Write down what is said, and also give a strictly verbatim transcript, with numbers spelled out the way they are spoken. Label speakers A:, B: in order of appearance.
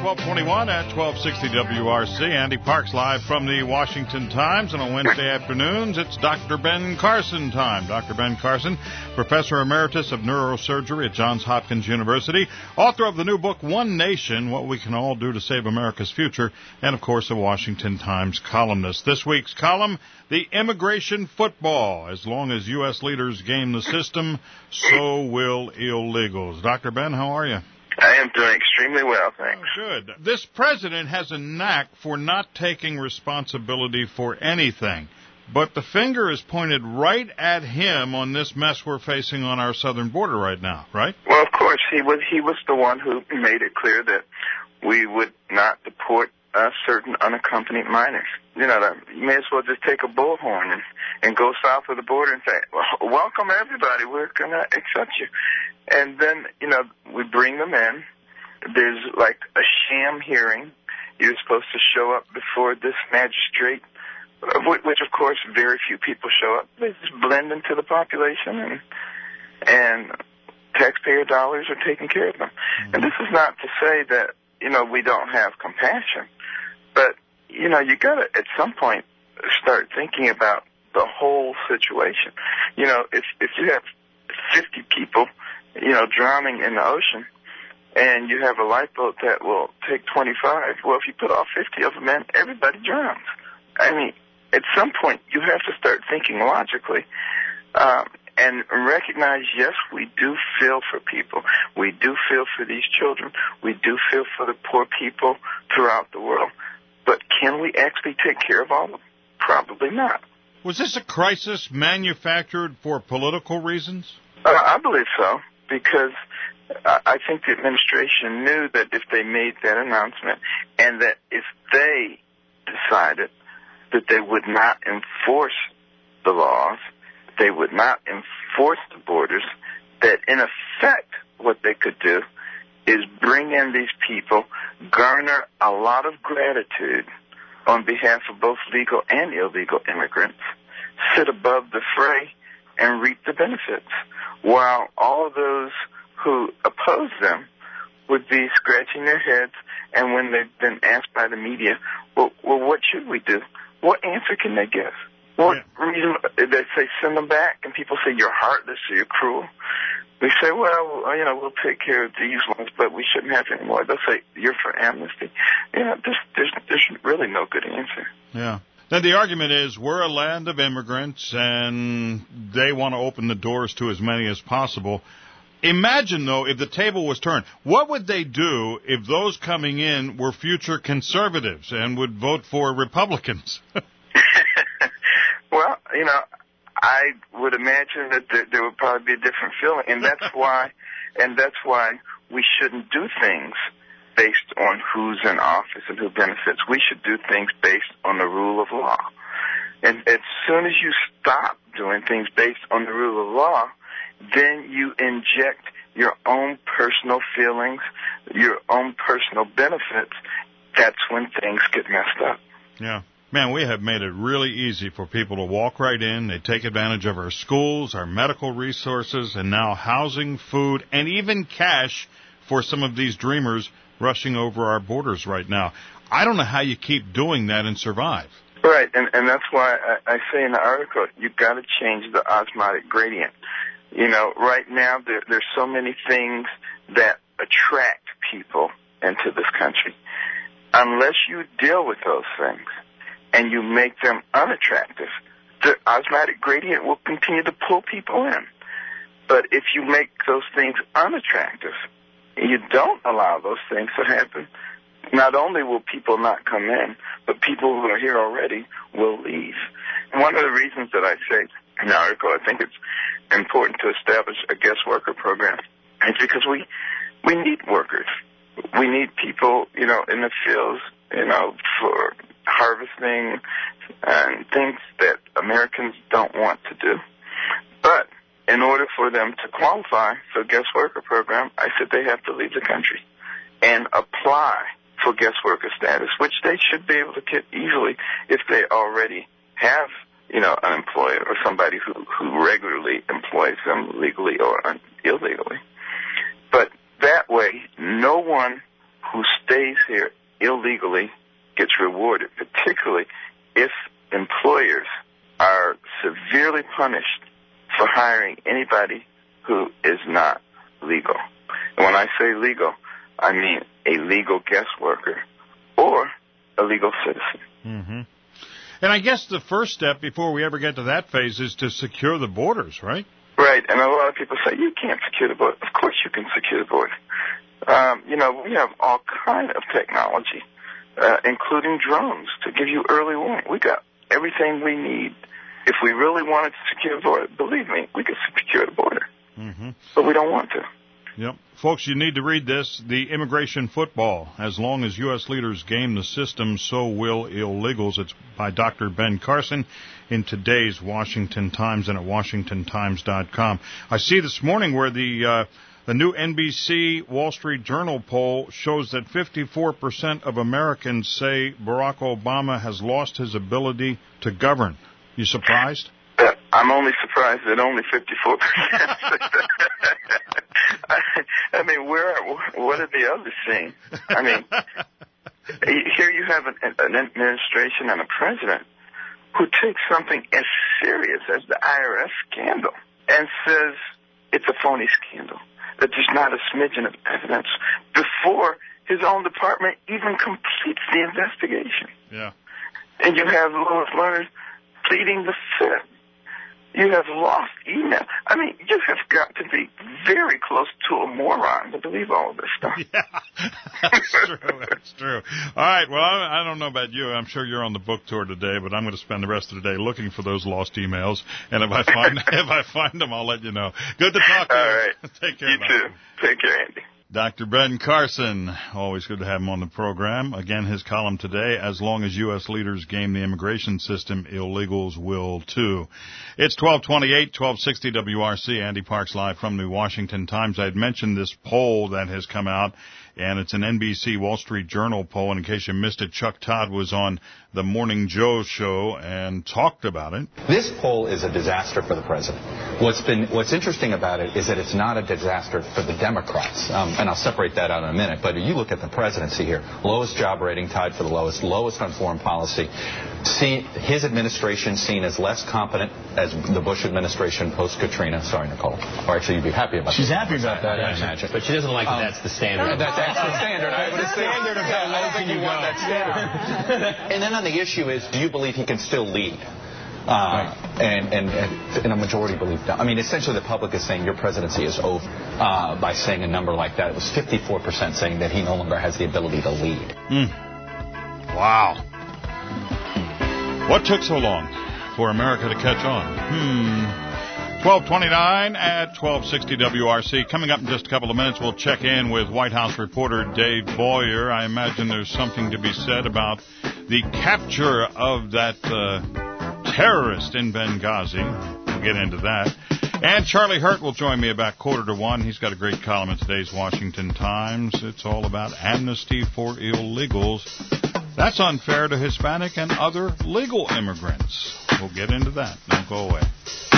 A: twelve twenty-one at twelve sixty W R C. Andy Parks live from the Washington Times. And on Wednesday afternoons, it's Doctor Ben Carson time. Doctor Ben Carson, Professor Emeritus of Neurosurgery at Johns Hopkins University, author of the new book, One Nation, What We Can All Do to Save America's Future, and, of course, a Washington Times columnist. This week's column, the immigration football. As long as U S leaders game the system, so will illegals. Doctor Ben, how are you?
B: I am doing extremely well, thanks.
A: Oh, good. This president has a knack for not taking responsibility for anything, but the finger is pointed right at him on this mess we're facing on our southern border right now, right?
B: Well, of course, he was he was the one who made it clear that we would not deport uh, certain unaccompanied minors. You know, that you may as well just take a bullhorn and, and go south of the border and say, well, welcome everybody, we're going to accept you. And then, you know, we bring them in. There's like a sham hearing. You're supposed to show up before this magistrate, which, of course, very few people show up. They just blend into the population, and and taxpayer dollars are taking care of them. Mm-hmm. And this is not to say that, you know, we don't have compassion. But, you know, you got to, at some point, start thinking about the whole situation. You know, if if you have fifty people, you know, drowning in the ocean, and you have a lifeboat that will take twenty-five, well, if you put all fifty of them in, everybody drowns. I mean, at some point, you have to start thinking logically um, and recognize, yes, we do feel for people. We do feel for these children. We do feel for the poor people throughout the world. But can we actually take care of all of them? Probably not.
A: Was this a crisis manufactured for political reasons?
B: Uh, I believe so, because I think the administration knew that if they made that announcement and that if they decided that they would not enforce the laws, they would not enforce the borders, that in effect what they could do is bring in these people, garner a lot of gratitude on behalf of both legal and illegal immigrants, sit above the fray, and reap the benefits, while all of those who oppose them would be scratching their heads, and when they've been asked by the media, well, well what should we do? What answer can they give? What yeah. reason? They say send them back, and people say you're heartless or you're cruel. We say, well, you know, we'll take care of these ones, but we shouldn't have any more. They'll say you're for amnesty. You know, there's, there's, there's really no good answer.
A: Yeah. Then the argument is we're a land of immigrants, and they want to open the doors to as many as possible. Imagine, though, if the table was turned. What would they do if those coming in were future conservatives and would vote for Republicans?
B: Well, you know, I would imagine that there, there would probably be a different feeling, and that's why, and that's why we shouldn't do things based on who's in office and who benefits. We should do things based on the rule of law. And as soon as you stop doing things based on the rule of law, then you inject your own personal feelings, your own personal benefits. That's when things get messed up.
A: Yeah. Man, we have made it really easy for people to walk right in. They take advantage of our schools, our medical resources, and now housing, food, and even cash for some of these dreamers rushing over our borders right now. I don't know how you keep doing that and survive.
B: Right, and, and that's why I, I say in the article, you've got to change the osmotic gradient. You know, right now there, there's so many things that attract people into this country. Unless you deal with those things and you make them unattractive, the osmotic gradient will continue to pull people in. But if you make those things unattractive, and you don't allow those things to happen, not only will people not come in, but people who are here already will leave. And one of the reasons that I say in the article, I think it's important to establish a guest worker program, is because we we need workers. We need people, you know, in the fields, you know, for harvesting and things that Americans don't want to do. But in order for them to qualify for a guest worker program, I said they have to leave the country and apply for guest worker status, which they should be able to get easily if they already have, you know, an employer or somebody who, who regularly employs them legally or un- illegally. But that way, no one who stays here hiring anybody who is not legal. And when I say legal, I mean a legal guest worker or a legal citizen.
A: Mm-hmm. And I guess the first step before we ever get to that phase is to secure the borders, right?
B: Right, and a lot of people say, you can't secure the border. Of course you can secure the border. Um, you know, we have all kind of technology, uh, including drones, to give you early warning. We got everything we need. If we really wanted to secure the border, believe me, we could secure the border. Mm-hmm. But we don't want to.
A: Yep. Folks, you need to read this, The Immigration Football. As long as U S leaders game the system, so will illegals. It's by Doctor Ben Carson in today's Washington Times and at washington times dot com. I see this morning where the uh, the new N B C Wall Street Journal poll shows that fifty-four percent of Americans say Barack Obama has lost his ability to govern. You surprised?
B: Uh, I'm only surprised that only fifty-four percent. I, I mean, where? What are the others saying? I mean, here you have an, an administration and a president who takes something as serious as the I R S scandal and says it's a phony scandal, that there's not a smidgen of evidence before his own department even completes the investigation.
A: Yeah.
B: And you have Lois Lerner pleading the fifth. You have lost email. I mean, you have got to be very close to a moron to believe all of this stuff.
A: Yeah, that's true. That's true. All right. Well, I, I don't know about you. I'm sure you're on the book tour today, but I'm going to spend the rest of the day looking for those lost emails. And if I find if I find them, I'll let you know. Good to talk to you.
B: All right.
A: Take care.
B: You too. Take care, Andy.
A: Doctor Ben Carson, always good to have him on the program. Again, his column today, As Long as U S Leaders Game the Immigration System, Illegals Will Too. It's twelve twenty-eight, twelve sixty W R C. Andy Parks live from the Washington Times. I had mentioned this poll that has come out, and it's an N B C Wall Street Journal poll. And in case you missed it, Chuck Todd was on the Morning Joe show and talked about it.
C: This poll is a disaster for the president. What's been what's interesting about it is that it's not a disaster for the Democrats, um, and I'll separate that out in a minute. But you look at the presidency here: lowest job rating, tied for the lowest, lowest on foreign policy. See, his administration seen as less competent as the Bush administration post Katrina. Sorry, Nicole. Or actually, you'd be happy about.
D: She's happy about that,
C: I imagine.
E: But she doesn't like that. Um, that's the standard.
C: That, that's the standard. I would say.
D: Standard of
C: Yeah, I don't think you want that standard. And then on the issue is, do you believe he can still lead? Uh, right. and, and, and, and a majority believe no. I mean, essentially the public is saying your presidency is over uh, by saying a number like that. It was fifty-four percent saying that he no longer has the ability to lead.
A: Mm. Wow. What took so long for America to catch on? Hmm. twelve twenty-nine at twelve sixty W R C. Coming up in just a couple of minutes, we'll check in with White House reporter Dave Boyer. I imagine there's something to be said about the capture of that uh, terrorist in Benghazi. We'll get into that. And Charlie Hurt will join me about quarter to one. He's got a great column in today's Washington Times. It's all about amnesty for illegals. That's unfair to Hispanic and other legal immigrants. We'll get into that. Don't go away.